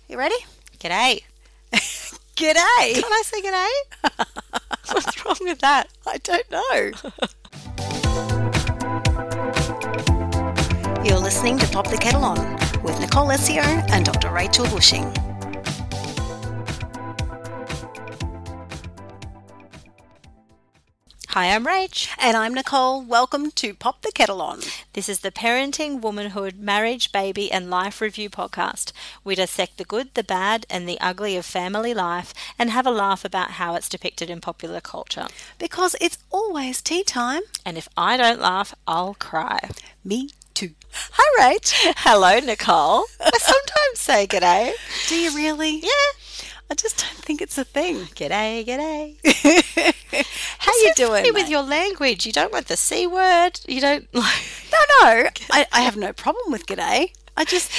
You ready? G'day. G'day. Can I say g'day? What's wrong with that? I don't know. You're listening to Pop the Kettle On with Nicole Essio and Dr. Rachel Bushing. Hi, I'm Rach. And I'm Nicole. Welcome to Pop the Kettle On. This is the Parenting, Womanhood, Marriage, Baby and Life Review podcast. We dissect the good, the bad and the ugly of family life and have a laugh about how it's depicted in popular culture. Because it's always tea time. And if I don't laugh, I'll cry. Me too. Hi, Rach. Hello, Nicole. I sometimes say g'day. Do you really? Yeah. I just don't think it's a thing. G'day, g'day. How you doing? Funny with your language. You don't want the C word. You don't like... No. I have no problem with g'day. I just...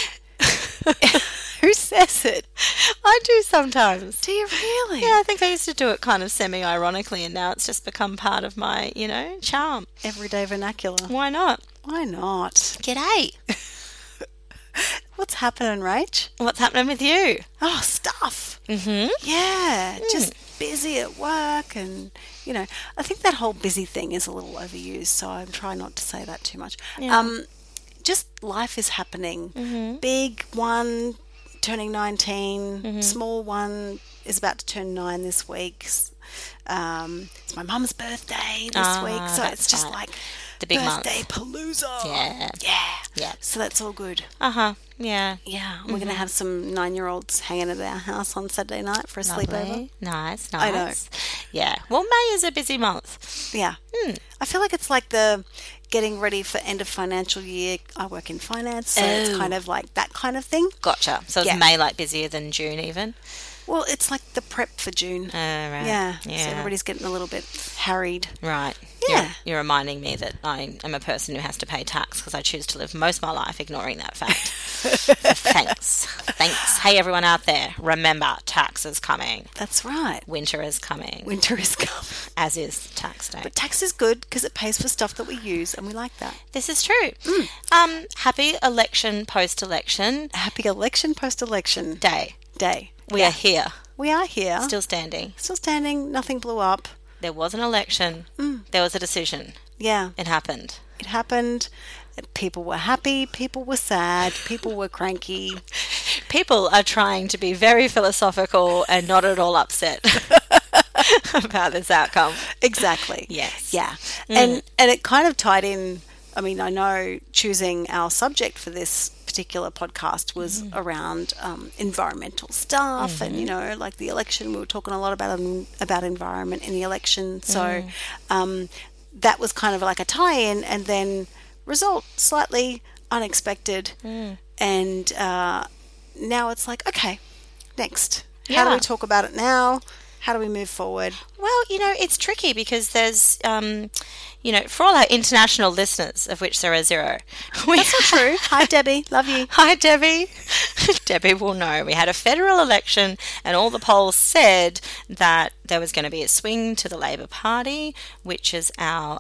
Who says it? I do sometimes. Do you really? Yeah, I think I used to do it kind of semi-ironically and now it's just become part of my, charm. Everyday vernacular. Why not? Why not? G'day. What's happening, Rach? What's happening with you? Oh, stuff. Mm-hmm. Yeah, just busy at work and, I think that whole busy thing is a little overused, so I'm trying not to say that too much. Yeah. Just life is happening. Mm-hmm. Big one turning 19, Mm-hmm. small one is about to turn 9 this week. It's my mum's birthday this week, so it's just right. like The big birthday month. palooza. Yeah. Yeah. So that's all good. Uh-huh. Yeah. Yeah, we're going to have some 9-year-olds hanging at our house on Saturday night for a sleepover. Lovely. Nice. I know. Yeah. Well, May is a busy month. Yeah. I feel like it's like the getting ready for end of financial year. I work in finance, so it's kind of like that kind of thing. Gotcha. So Yeah. is May like busier than June even? Well, it's like the prep for June. Right. Yeah. So everybody's getting a little bit harried. Right. Yeah. You're reminding me that I am a person who has to pay tax because I choose to live most of my life ignoring that fact. So thanks. Hey, everyone out there. Remember, tax is coming. That's right. Winter is coming. Winter is coming. As is tax day. But tax is good because it pays for stuff that we use and we like that. This is true. Happy election, post-election Happy election, post-election day. We are here. We are here. Still standing. Still standing. Nothing blew up. There was an election. There was a decision. Yeah. It happened. It happened. People were happy. People were sad. People were cranky. People are trying to be very philosophical and not at all upset about this outcome. Exactly. Yes. Yeah. And it kind of tied in. I mean, I know choosing our subject for this particular podcast was around environmental stuff and, like the election. We were talking a lot about environment in the election. So that was kind of like a tie-in, and then result slightly unexpected. And now it's like, okay, next. How do we talk about it now? How do we move forward? Well, it's tricky because there's, for all our international listeners, of which there are 0. That's not true. Hi, Debbie. Love you. Hi, Debbie. Debbie will know. We had a federal election and all the polls said that there was going to be a swing to the Labor Party, which is our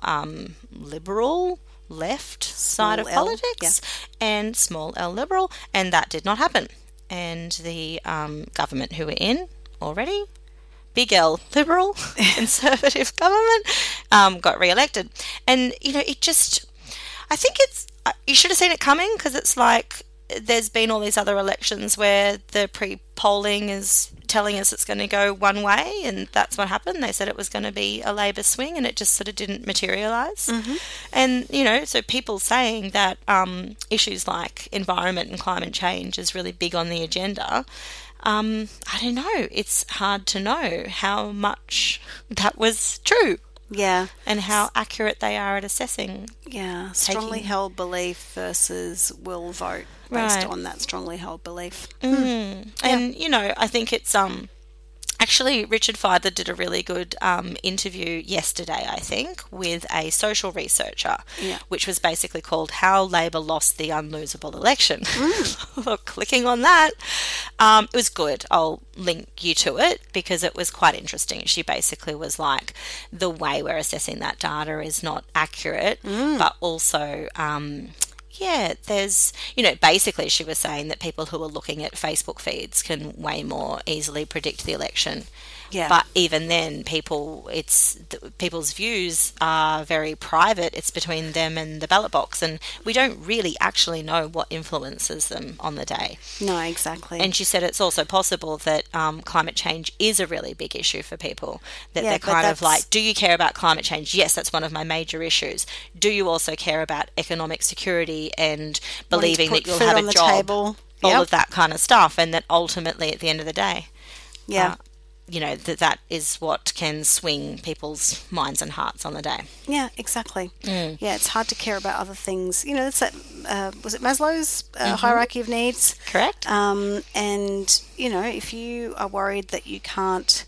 liberal left side of politics, and small L liberal, and that did not happen. And the government who we're in already, big L liberal conservative government, got re-elected. And, I think you should have seen it coming because it's like there's been all these other elections where the pre-polling is telling us it's going to go one way, and that's what happened. They said it was going to be a Labor swing and it just sort of didn't materialise. And, so people saying that issues like environment and climate change is really big on the agenda, I don't know. It's hard to know how much that was true. Yeah. And how accurate they are at assessing. Yeah. Strongly held belief versus will vote based on that strongly held belief. And, I think it's actually Richard Feidler did a really good interview yesterday, I think, with a social researcher, which was basically called How Labor Lost the Unlosable Election. Clicking on that. It was good. I'll link you to it because it was quite interesting. She basically was like, the way we're assessing that data is not accurate, but also Yeah, there's, basically she was saying that people who are looking at Facebook feeds can way more easily predict the election. Yeah. But even then, people's views are very private. It's between them and the ballot box, and we don't really actually know what influences them on the day. No, exactly. And she said it's also possible that climate change is a really big issue for people. That Yeah, they're but kind of like, do you care about climate change? Yes, that's one of my major issues. Do you also care about economic security and believing that you'll have a job? Table. All Yep. of that kind of stuff, and that ultimately, at the end of the day, Yeah. that is what can swing people's minds and hearts on the day. Yeah, exactly. Yeah, it's hard to care about other things. It's that, was it Maslow's hierarchy of needs? Correct. And, if you are worried that you can't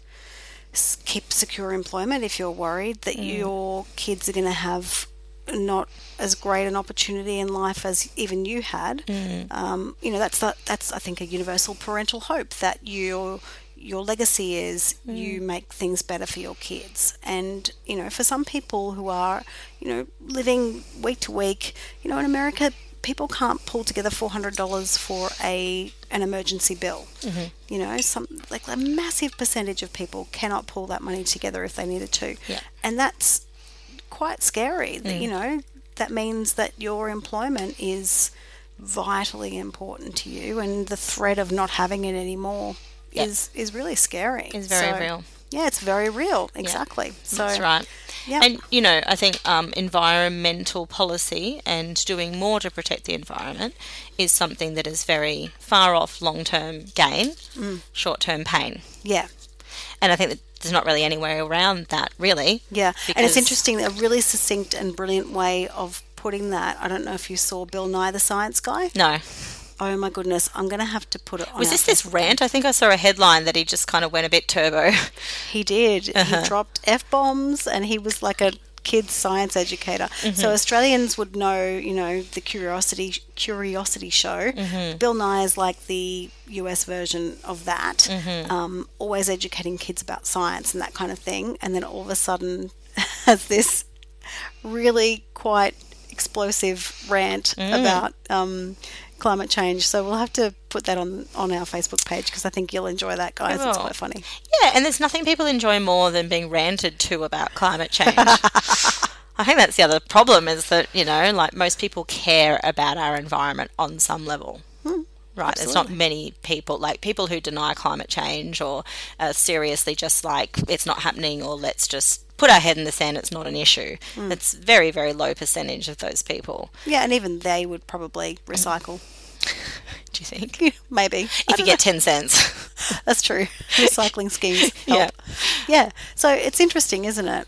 keep secure employment, if you're worried that your kids are going to have not as great an opportunity in life as even you had, that's I think a universal parental hope, that your legacy is you make things better for your kids. And, for some people who are, living week to week, in America, people can't pull together $400 for an emergency bill. Some, like, a massive percentage of people cannot pull that money together if they needed to. Yeah. And that's quite scary. That, that means that your employment is vitally important to you, and the threat of not having it anymore is really scary. It's very real. Yeah, it's very real. Exactly. Yeah, so that's right. Yeah. And, I think environmental policy and doing more to protect the environment is something that is very far off long-term gain, short-term pain. Yeah. And I think that there's not really any way around that, really. Yeah. And it's interesting, a really succinct and brilliant way of putting that. I don't know if you saw Bill Nye the Science Guy. No. Oh my goodness, I'm going to have to put it on. Was this rant? I think I saw a headline that he just kind of went a bit turbo. He did. He dropped F-bombs, and he was like a kid's science educator. So Australians would know, the Curiosity Show. Bill Nye is like the US version of that, always educating kids about science and that kind of thing. And then all of a sudden has this really quite explosive rant about climate change. So we'll have to put that on our Facebook page, because I think you'll enjoy that, guys. It's quite funny. Yeah, and there's nothing people enjoy more than being ranted to about climate change. I think that's the other problem, is that, like, most people care about our environment on some level. Right, absolutely. There's not many people, like people who deny climate change or seriously just like it's not happening, or let's just put our head in the sand, it's not an issue. It's very, very low percentage of those people. Yeah, and even they would probably recycle. Do you think? Maybe. If you get 10 cents. That's true. Recycling schemes help. Yeah. So it's interesting, isn't it?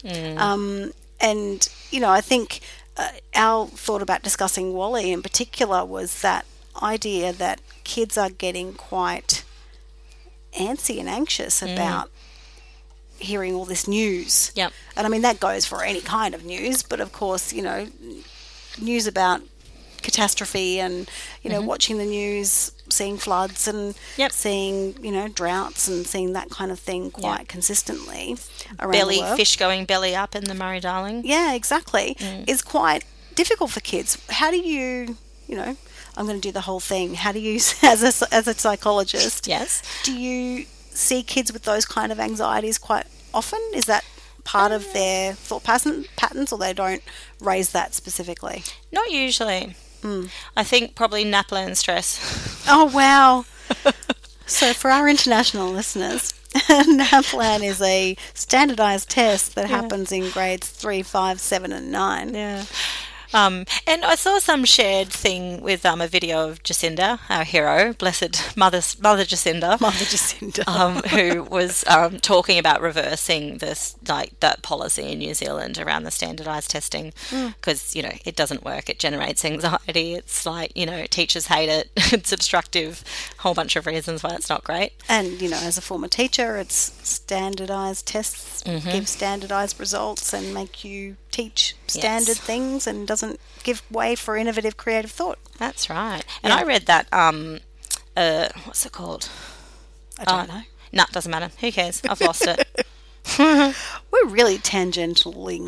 And, I think our thought about discussing WALL-E in particular was that idea that kids are getting quite antsy and anxious about hearing all this news. Yep. And I mean, that goes for any kind of news, but of course, news about catastrophe and, watching the news, seeing floods and seeing, droughts and seeing that kind of thing quite consistently around the world. Fish going belly up in the Murray-Darling. Yeah, exactly. Is quite difficult for kids. How do you, I'm going to do the whole thing. How do you, as a psychologist, do you see kids with those kind of anxieties quite often? Is that part of their thought patterns, or they don't raise that specifically? Not usually. I think probably NAPLAN stress. Oh, wow. So for our international listeners, NAPLAN is a standardized test that happens in grades 3, 5, 7 and 9. Yeah. And I saw some shared thing with a video of Jacinda, our hero, blessed Mother Jacinda. Mother Jacinda. Who was talking about reversing this, like, that policy in New Zealand around the standardised testing, because, it doesn't work. It generates anxiety. It's like, teachers hate it. It's obstructive. A whole bunch of reasons why it's not great. And, as a former teacher, it's standardised tests give standardised results and make you teach standard things, and doesn't give way for innovative, creative thought. That's right. And I read that, what's it called? I don't know. No, it doesn't matter. Who cares? I've lost it. We're really tangentialing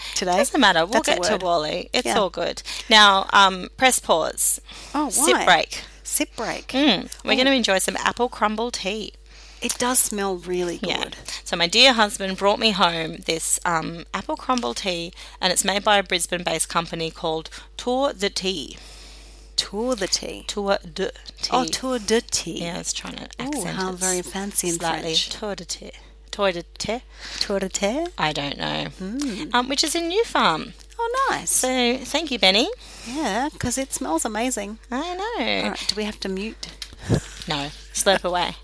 today. Doesn't matter. We'll That's a get to word. Wally. It's Yeah. all good. Now, press pause. Oh, why? Sip break. Sip break. We're going to enjoy some apple crumble tea. It does smell really good. Yeah. So my dear husband brought me home this apple crumble tea, and it's made by a Brisbane-based company called Tour de Tea. Tour the tea. Tour de Tea. Oh, tour de tea. Yeah, I was trying to Oh, accent how it very fancy in slightly. French. Tour de Tea. Tour de Tea? Tour de tea. I don't know. Which is in New Farm. Oh, nice. So thank you, Benny. Yeah, because it smells amazing. I know. All right, do we have to mute? No, slurp away.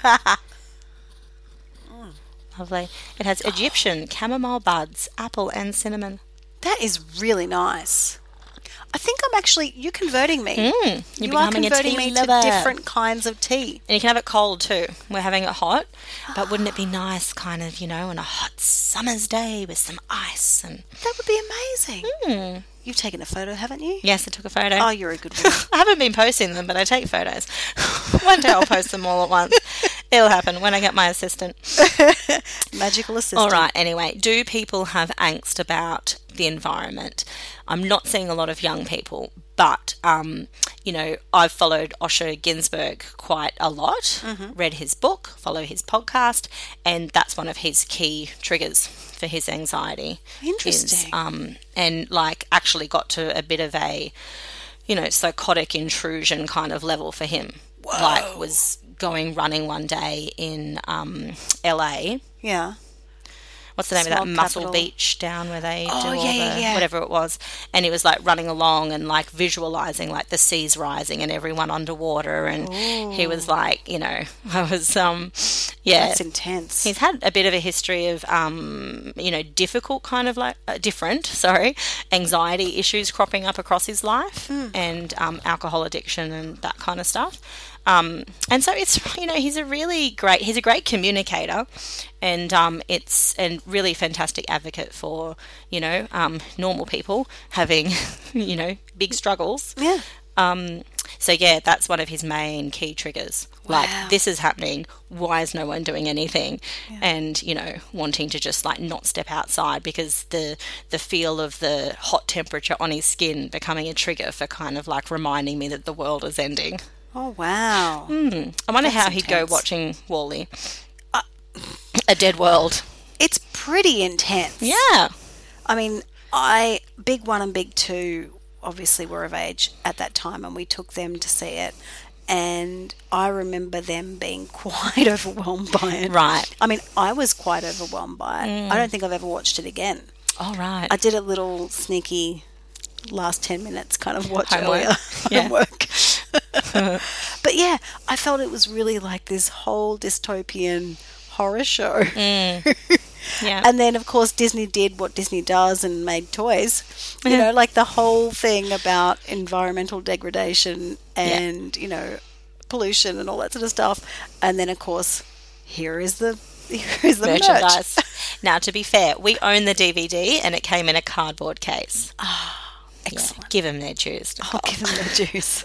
Lovely. It has Egyptian, chamomile buds, apple and cinnamon. That is really nice. I think I'm actually, you're converting me. You're You are becoming a converting tea me to lover. different kinds of tea. And you can have it cold too. We're having it hot. But wouldn't it be nice kind of, on a hot summer's day with some ice and... That would be amazing. You've taken a photo, haven't you? Yes, I took a photo. Oh, you're a good woman. I haven't been posting them, but I take photos. One day I'll post them all at once. It'll happen when I get my assistant. Magical assistant. All right, anyway, do people have angst about the environment? I'm not seeing a lot of young people, but, I've followed Osher Günsberg quite a lot, read his book, follow his podcast, and that's one of his key triggers for his anxiety. Interesting. Actually got to a bit of a, psychotic intrusion kind of level for him. Whoa. Was going running one day in LA. Yeah. What's the name of that Smog Muscle capital. Beach down where they do all yeah. whatever it was, and he was running along and visualizing the seas rising and everyone underwater, and he was I was That's intense. He's had a bit of a history of difficult kind of anxiety issues cropping up across his life, and alcohol addiction and that kind of stuff. And so it's he's a great communicator, and it's a really fantastic advocate for normal people having big struggles. Yeah. So yeah, that's one of his main key triggers. Wow. This is happening. Why is no one doing anything? Yeah. And wanting to just not step outside because the feel of the hot temperature on his skin becoming a trigger for kind of reminding me that the world is ending. Oh, wow. I wonder how he'd go intense. watching Wall-E. A dead world. It's pretty intense. Yeah. I mean, Big 1 and Big 2 obviously were of age at that time, and we took them to see it. And I remember them being quite overwhelmed by it. Right. I mean, I was quite overwhelmed by it. I don't think I've ever watched it again. Oh, right. I did a little sneaky last 10 minutes kind of watch Homework. earlier. Yeah. Homework. But yeah, I felt it was really this whole dystopian horror show. Yeah. And then, of course, Disney did what Disney does and made toys. The whole thing about environmental degradation and, pollution and all that sort of stuff. And then, of course, here is the merchandise. merch. Now, to be fair, we own the DVD and it came in a cardboard case. Excellent. Yeah, give them their dues. I'll give them their juice.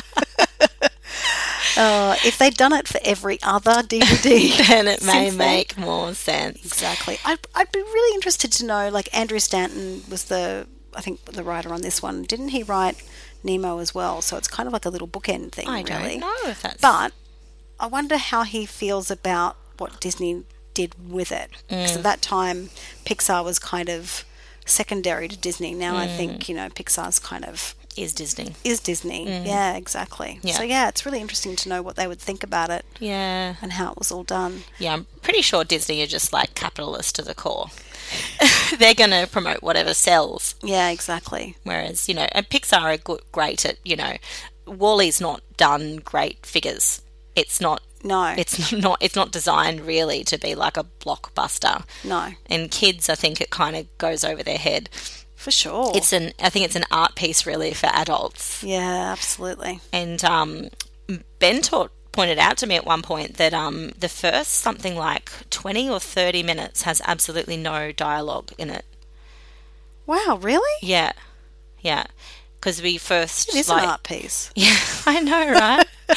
If they'd done it for every other DVD, Then it may since then- make more sense. Exactly. I'd be really interested to know, Andrew Stanton was the writer on this one. Didn't he write Nemo as well? So it's kind of like a little bookend thing, I really. don't know if that's... But I wonder how he feels about what Disney did with it. Because at that time, Pixar was kind of secondary to Disney. Now I think, Pixar's kind of... Is Disney. Yeah, exactly. Yeah. So yeah, it's really interesting to know what they would think about it Yeah. and how it was all done. Yeah, I'm pretty sure Disney are just capitalist to the core. They're going to promote whatever sells. Yeah, exactly. Whereas, and Pixar are great at, Wall-E's not done great figures. It's not. No. It's not designed really to be like a blockbuster. No. And kids, I think it kind of goes over their head. For sure. I think it's an art piece really for adults. Yeah, absolutely. And Ben pointed out to me at one point that the first something like 20 or 30 minutes has absolutely no dialogue in it. Wow, really? Yeah. Yeah. Because we first... It is an art piece. Yeah, I know, right?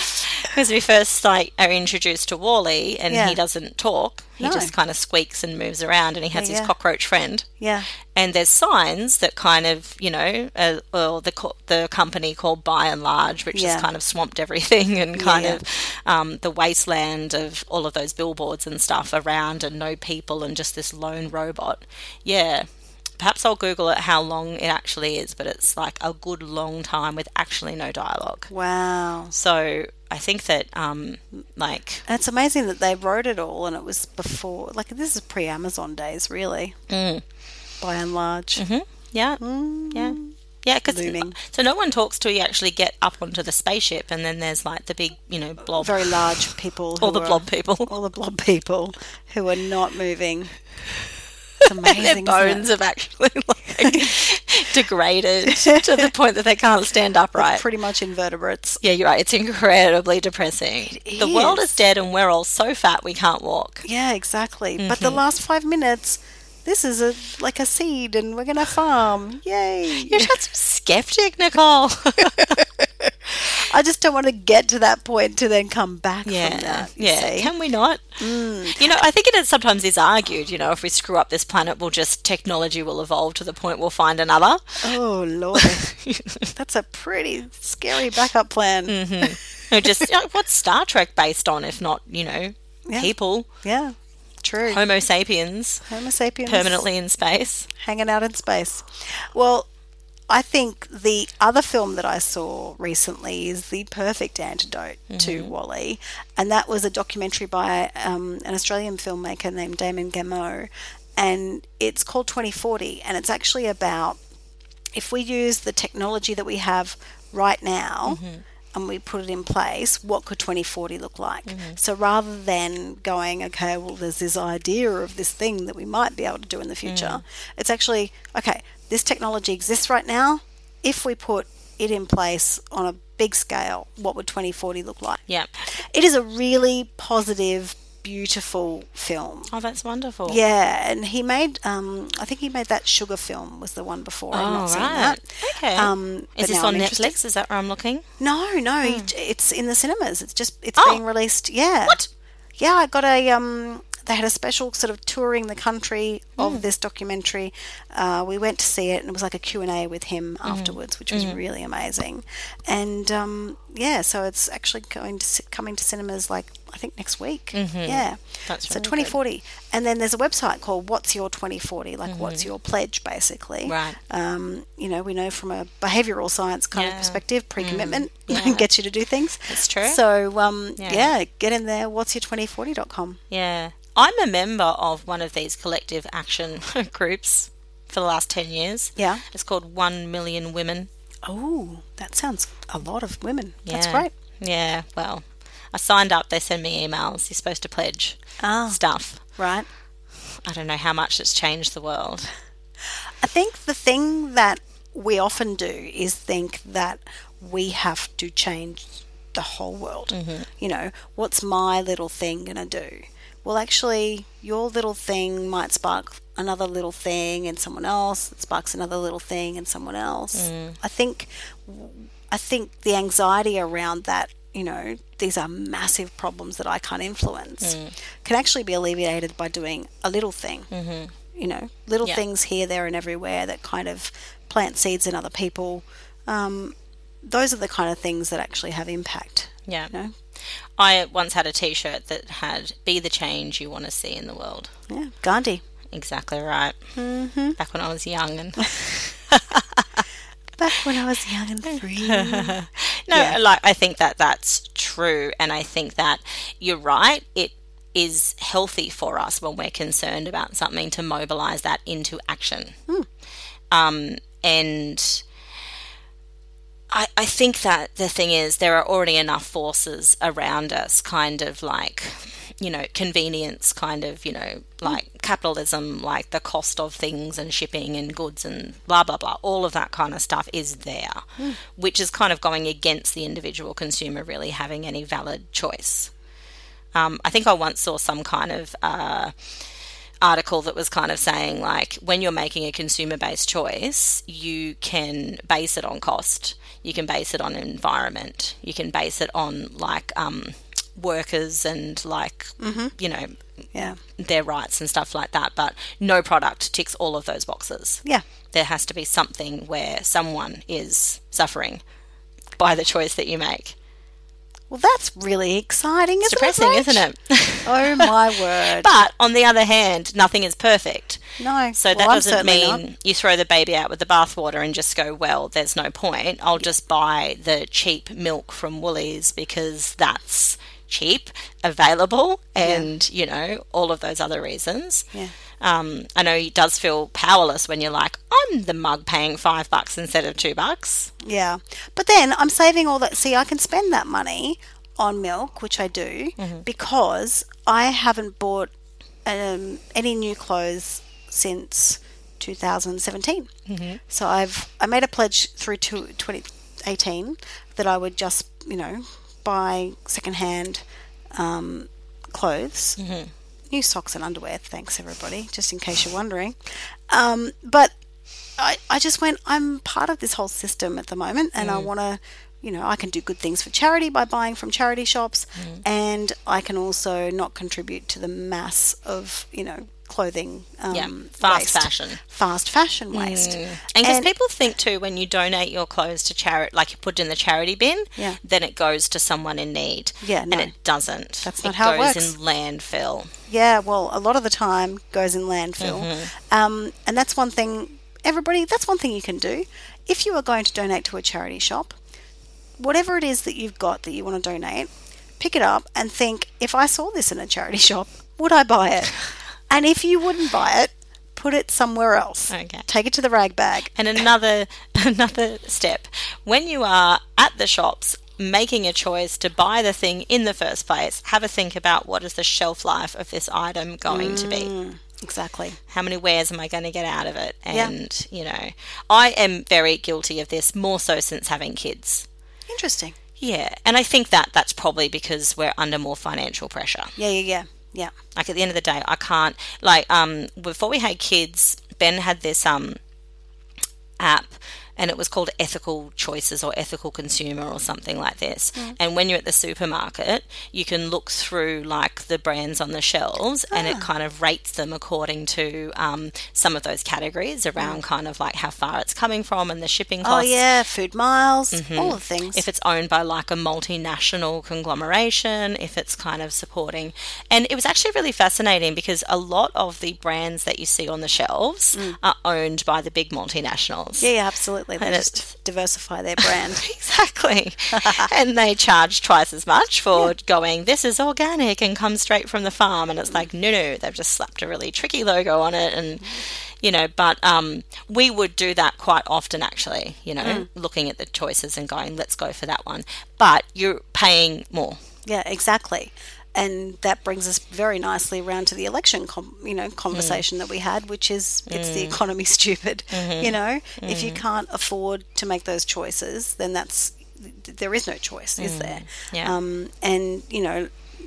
Because we first like are introduced to Wall-E and Yeah. he doesn't talk. He No. just kind of squeaks and moves around, and he has his Yeah. cockroach friend. Yeah. And there's signs that kind of, well, the company called By and Large, which Yeah. has kind of swamped everything, and kind yeah. of the wasteland of all of those billboards and stuff around, and no people, and just this lone robot. Yeah. Perhaps I'll Google it how long it actually is, but it's like a good long time with actually no dialogue. Wow. So I think that, And it's amazing that they wrote it all and it was before, like, this is pre-Amazon days, really, by and large. yeah, yeah. Yeah, because Looming. so no one talks till you actually get up onto the spaceship, and then there's like the big, blob. Very large people. All the blob people. All the blob people who are not moving. It's amazing, Their isn't bones it? have actually degraded to the point that they can't stand upright. Pretty much invertebrates. Yeah, you're right. It's incredibly depressing. The world is. is dead, and we're all so fat we can't walk. Yeah, exactly. But Mm-hmm. the last 5 minutes, this is like a seed and we're going to farm. Yay. You're such a skeptic, Nicole. I just don't want to get to that point to then come back from Yeah, that. you yeah. see. Can we not? I think sometimes is argued. If we screw up this planet, technology will evolve to the point we'll find another. Oh, Lord. That's a pretty scary backup plan. What's Star Trek based on, if not, people, Yeah, true. Homo sapiens, Homo sapiens. permanently in space. Hanging out in space. Well, I think the other film that I saw recently is the perfect antidote to Wall-E, and that was a documentary by an Australian filmmaker named Damon Gameau, and it's called 2040, and it's actually about if we use the technology that we have right now and we put it in place, what could 2040 look like? So rather than going, okay, well, there's this idea of this thing that we might be able to do in the future, it's actually, okay, this technology exists right now. If we put it in place on a big scale, what would 2040 look like? Yeah. It is a really positive, beautiful film. Oh, that's wonderful. Yeah, and he made, I think he made that Sugar film was the one before. I've not seen that. Okay. But Is this now on I'm Netflix? interested. Is that where I'm looking? No, it's in the cinemas. It's Oh. being released. Yeah. What? Yeah, I got they had a special sort of touring the country of this documentary. We went to see it, and it was like a Q&A with him afterwards, which was really amazing. And so it's actually coming to cinemas I think next week. Yeah. That's So really 2040. And then there's a website called What's Your 2040? Like what's your pledge basically. Right. We know from a behavioral science kind of Yeah. perspective, pre-commitment Yeah. gets you to do things. That's true. So, Yeah. get in there, whatsyour2040.com. Yeah. I'm a member of one of these collective action groups for the last 10 years. Yeah. It's called 1 Million Women. Oh, that sounds a lot of women. That's Yeah. great. Yeah, well, I signed up. They send me emails. You're supposed to pledge stuff. Right. I don't know how much it's changed the world. I think the thing that we often do is think that we have to change the whole world. What's my little thing going to do? Well, actually, your little thing might spark another little thing in someone else. That sparks another little thing in someone else. I think the anxiety around that, these are massive problems that I can't influence, can actually be alleviated by doing a little thing. Little Yeah. things here, there, and everywhere that kind of plant seeds in other people. Those are the kind of things that actually have impact. Yeah. You know? I once had a T-shirt that had "Be the change you want to see in the world." Yeah, Gandhi. Exactly right. Back when I was young and Back when I was young and free. I think that that's true, and I think that you're right. It is healthy for us when we're concerned about something to mobilize that into action. And I think that the thing is there are already enough forces around us, kind of like, convenience, kind of, like capitalism, like the cost of things and shipping and goods and blah, blah, blah. All of that kind of stuff is there, which is kind of going against the individual consumer really having any valid choice. I think I once saw some kind of article that was kind of saying, like, when you're making a consumer-based choice, you can base it on cost, you can base it on environment, you can base it on, like, workers and, like, you know, their rights and stuff like that. But no product ticks all of those boxes. Yeah. There has to be something where someone is suffering by the choice that you make. Well, that's really exciting, It's depressing, isn't it? Oh, my word. But on the other hand, nothing is perfect. No. So that doesn't mean you throw the baby out with the bathwater and just go, well, there's no point. I'll just buy the cheap milk from Woolies because that's cheap, available, and, you know, all of those other reasons. Yeah. I know it does feel powerless when you're like, I'm the mug paying $5 instead of $2. Yeah. But then I'm saving all that. See, I can spend that money on milk, which I do, because I haven't bought any new clothes since 2017. So I made a pledge through to 2018 that I would just, you know, buy secondhand clothes. New socks and underwear, thanks everybody, just in case you're wondering. But I just went, I'm part of this whole system at the moment, and I want to, you know, I can do good things for charity by buying from charity shops, and I can also not contribute to the mass of, you know, clothing fast fashion waste. And because people think too, when you donate your clothes to charity, like you put it in the charity bin, then it goes to someone in need. Yeah, no. And it doesn't. That's not how it works. It goes in landfill. Yeah, well, a lot of the time goes in landfill. And that's one thing, everybody, that's one thing you can do. If you are going to donate to a charity shop, whatever it is that you've got that you want to donate, pick it up and think, if I saw this in a charity shop, would I buy it? And if you wouldn't buy it, put it somewhere else. Okay. Take it to the rag bag. And another step, when you are at the shops making a choice to buy the thing in the first place, have a think about what is the shelf life of this item going to be. Exactly. How many wears am I going to get out of it? And, you know, I am very guilty of this, more so since having kids. Interesting. Yeah. And I think that's probably because we're under more financial pressure. Yeah. Like, at the end of the day, I can't, like, before we had kids, Ben had this app, and it was called Ethical Choices or Ethical Consumer or something like this. And when you're at the supermarket, you can look through, like, the brands on the shelves, and it kind of rates them according to some of those categories around kind of like how far it's coming from and the shipping costs. Oh, yeah, food miles, all the things. If it's owned by, like, a multinational conglomeration, if it's kind of supporting. And it was actually really fascinating because a lot of the brands that you see on the shelves are owned by the big multinationals. Yeah, absolutely. They just diversify their brand. Exactly. And they charge twice as much for going, this is organic and comes straight from the farm. And it's like, no, they've just slapped a really tricky logo on it. And, you know, but we would do that quite often, actually, you know, looking at the choices and going, let's go for that one. But you're paying more. Yeah, exactly. And that brings us very nicely around to the election, conversation that we had, which is it's the economy, stupid. You know, if you can't afford to make those choices, then there is no choice, is there? Yeah. And you know,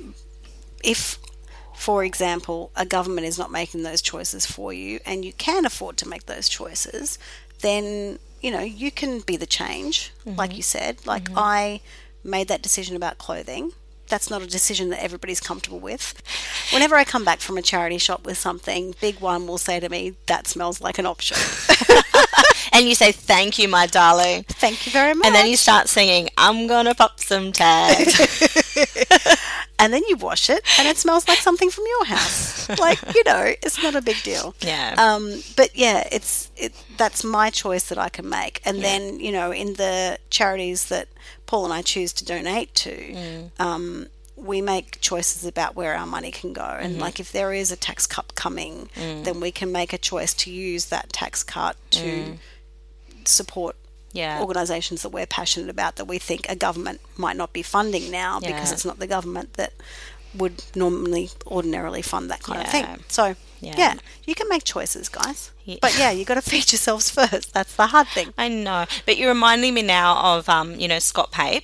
if, for example, a government is not making those choices for you, and you can afford to make those choices, then you know you can be the change, like you said. Like I made that decision about clothing. That's not a decision that everybody's comfortable with. Whenever I come back from a charity shop with something, Big One will say to me, that smells like an op shop. And you say, thank you, my darling. Thank you very much. And then you start singing, I'm going to pop some tags. And then you wash it and it smells like something from your house. Like, you know, it's not a big deal. Yeah. But yeah, that's my choice that I can make. And then, you know, in the charities that Paul and I choose to donate to, we make choices about where our money can go. And like if there is a tax cut coming, then we can make a choice to use that tax cut to support organisations that we're passionate about, that we think a government might not be funding now because it's not the government that would ordinarily fund that kind of thing. So yeah, you can make choices, guys. Yeah. But yeah, you got to feed yourselves first. That's the hard thing. I know. But you're reminding me now of, Scott Pape.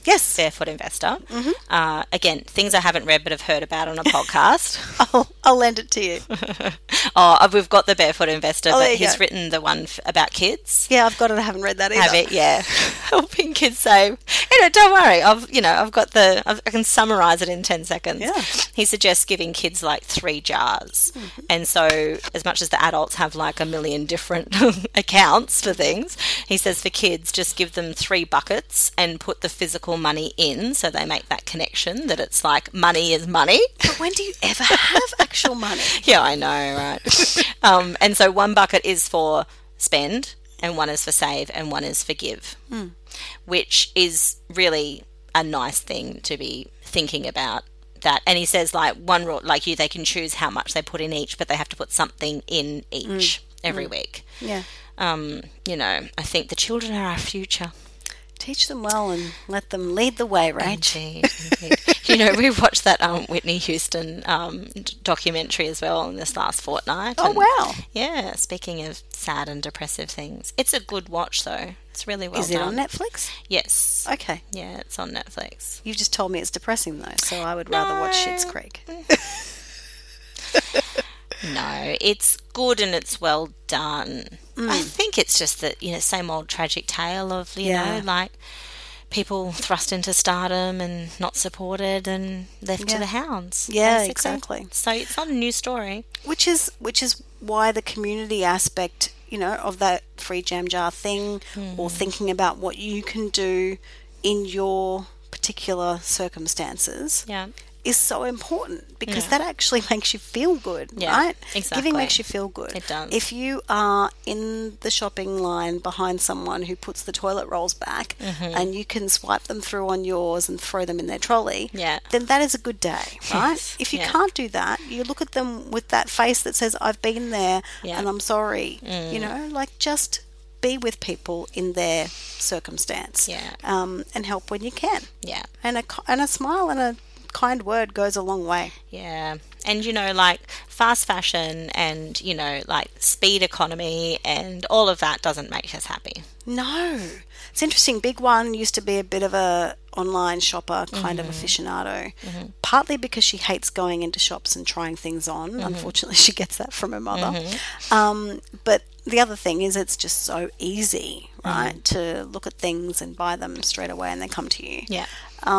Yes. Barefoot Investor. Again, things I haven't read but have heard about on a podcast. I'll lend it to you. We've got the Barefoot Investor, there but you he's go. written the one about kids. Yeah, I've got it. I haven't read that either. Have it, yeah. Helping kids save. Don't worry. I've got I can summarize it in 10 seconds. Yeah. He suggests giving kids like 3 jars. And so as much as the adults have like a million different accounts for things, he says for kids, just give them 3 buckets and put the physical money in so they make that connection that it's like money is money. But when do you ever have actual money? Yeah, I know, right? And so one bucket is for spend and one is for save and one is for give, which is really a nice thing to be thinking about. That, and he says like one rule, like they can choose how much they put in each, but they have to put something in each every week. Yeah. I think the children are our future. Teach them well and let them lead the way, right? Indeed. We watched that Whitney Houston documentary as well in this last fortnight. Oh, wow. Yeah, speaking of sad and depressive things. It's a good watch, though. It's really well done. Is it on Netflix? Yes. Okay. Yeah, it's on Netflix. You've just told me it's depressing, though, so I would rather watch Schitt's Creek. No, it's good and it's well done. I think it's just that, same old tragic tale of, like people thrust into stardom and not supported and left to the hounds. Yeah, basically. exactly. So it's not a new story. Which is why the community aspect, of that free jam jar thing or thinking about what you can do in your particular circumstances. Yeah. Is so important because that actually makes you feel good, right? Exactly. Giving makes you feel good. It does. If you are in the shopping line behind someone who puts the toilet rolls back and you can swipe them through on yours and throw them in their trolley, then that is a good day, right? Yes. If you can't do that, you look at them with that face that says, I've been there and I'm sorry, just be with people in their circumstance and help when you can. Yeah. And a smile and a kind word goes a long way. Yeah. And, like fast fashion and, like speed economy and all of that doesn't make us happy. No. It's interesting. Big One used to be a bit of a online shopper, kind of aficionado, partly because she hates going into shops and trying things on. Unfortunately, she gets that from her mother. But the other thing is it's just so easy, right, to look at things and buy them straight away and they come to you. Yeah.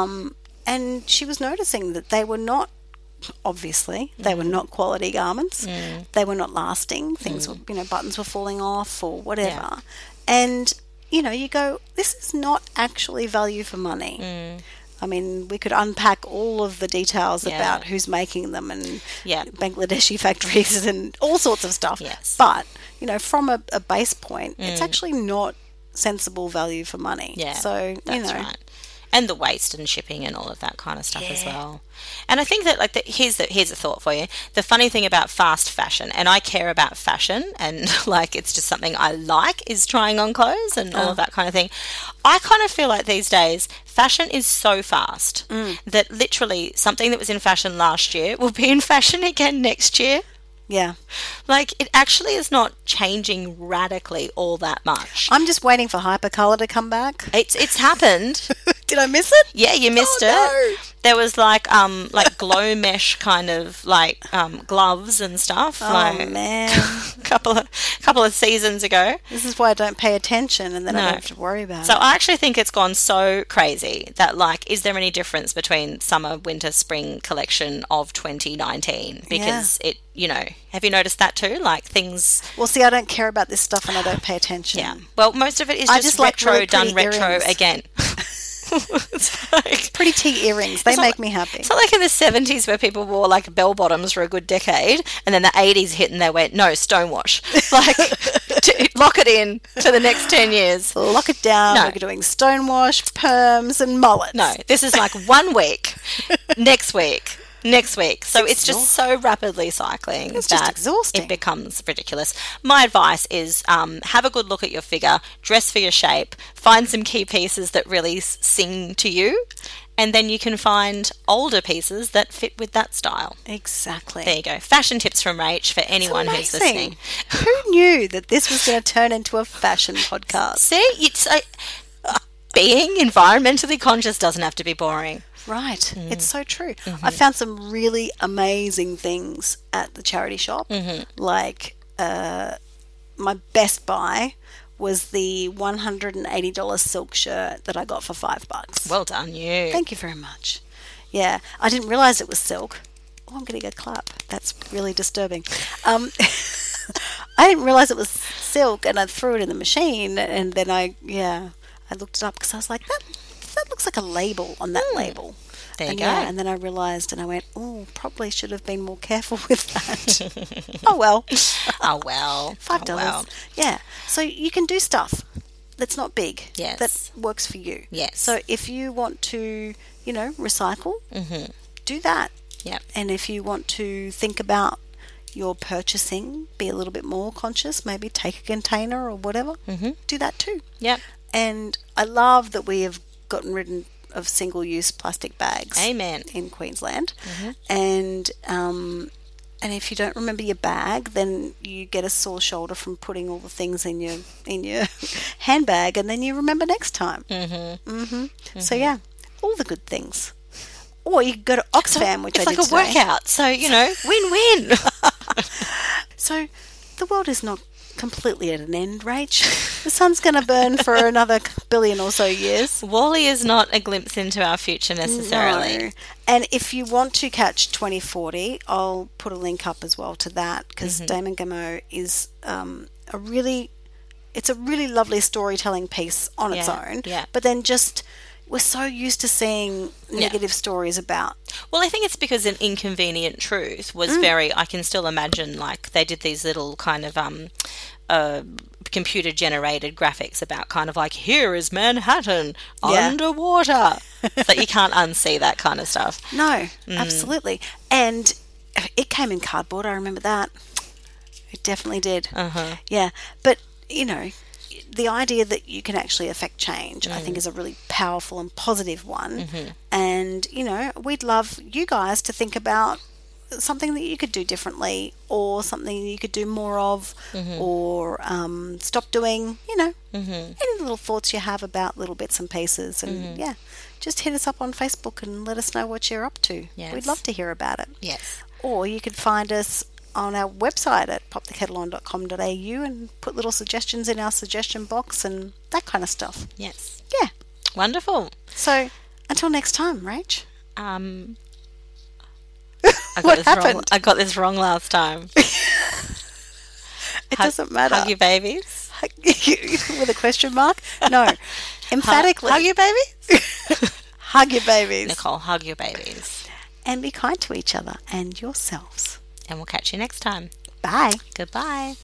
And she was noticing that they were not, obviously, they were not quality garments. They were not lasting. Things were, buttons were falling off or whatever. Yeah. And, you go, this is not actually value for money. I mean, we could unpack all of the details about who's making them and Bangladeshi factories and all sorts of stuff. Yes. But, from a base point, it's actually not sensible value for money. Yeah, so, that's right. And the waste and shipping and all of that kind of stuff as well. And I think that here's a thought for you. The funny thing about fast fashion, and I care about fashion and it's just something I like, is trying on clothes and all of that kind of thing. I kind of feel like these days fashion is so fast that literally something that was in fashion last year will be in fashion again next year. Yeah. It actually is not changing radically all that much. I'm just waiting for Hypercolour to come back. It's happened. Did I miss it? Yeah, you missed it. No. There was glow mesh kind of gloves and stuff. Oh man. a couple of seasons ago. This is why I don't pay attention and then I don't have to worry about it. So I actually think it's gone so crazy that is there any difference between summer, winter, spring collection of 2019? Because it, have you noticed that too? Things. Well, see, I don't care about this stuff and I don't pay attention. Yeah. Well, most of it is just retro really done retro earrings. Again. It's pretty tea earrings. They make me happy. It's not like in the 70s where people wore bell bottoms for a good decade and then the 80s hit and they went, no, stonewash. Lock it in for the next 10 years. Lock it down. No. We're doing stonewash, perms and mullets. No, this is 1 week, next week. So it's just so rapidly cycling it's that just exhausting. It becomes ridiculous. My advice is have a good look at your figure, dress for your shape, find some key pieces that really sing to you, and then you can find older pieces that fit with that style. Exactly. There you go. Fashion tips from Rach for anyone who's listening. Who knew that this was going to turn into a fashion podcast? See, being environmentally conscious doesn't have to be boring. Right. It's so true. I found some really amazing things at the charity shop. Like my best buy was the $180 silk shirt that I got for $5. Well done, you. Thank you very much. Yeah, I didn't realize it was silk. Oh, I'm getting a clap. That's really disturbing. I didn't realize it was silk, and I threw it in the machine, and then I looked it up because I was like, that looks like a label on that label. There you go. Yeah, and then I realised, and I went, oh, probably should have been more careful with that. Oh, well. Oh, well. $5. Oh, well. Yeah. So you can do stuff that's not big. Yes. That works for you. Yes. So if you want to, recycle, do that. Yep. And if you want to think about your purchasing, be a little bit more conscious, maybe take a container or whatever, do that too. Yep. And I love that we have gotten rid of single-use plastic bags. Amen. In Queensland. And if you don't remember your bag, then you get a sore shoulder from putting all the things in your handbag, and then you remember next time. So yeah, all the good things. Or you can go to Oxfam, which I did today. It's like a workout, so win-win. So the world is not completely at an end, Rach. The sun's going to burn for another billion or so years. WALL-E is not a glimpse into our future necessarily. No. And if you want to catch 2040, I'll put a link up as well to that, because Damon Gameau is it's a really lovely storytelling piece on its own. Yeah. But then we're so used to seeing negative stories about. Well, I think it's because an inconvenient truth was I can still imagine, like, they did these little kind of computer generated graphics about kind of like, here is Manhattan underwater. So you can't unsee that kind of stuff. No, absolutely. And it came in cardboard, I remember that. It definitely did. Yeah. But, the idea that you can actually affect change, I think, is a really powerful and positive one. And, we'd love you guys to think about something that you could do differently, or something you could do more of, or stop doing, any little thoughts you have about little bits and pieces. And, just hit us up on Facebook and let us know what you're up to. Yes. We'd love to hear about it. Yes. Or you could find us on our website at popthekettleon.com.au and put little suggestions in our suggestion box and that kind of stuff. Yes. Yeah. Wonderful. So, until next time, Rach. What happened? I got this wrong last time. It doesn't matter. Hug your babies. With a question mark? No. Emphatically. Hug your babies? Hug your babies. Nicole, hug your babies. And be kind to each other and yourselves. And we'll catch you next time. Bye. Goodbye.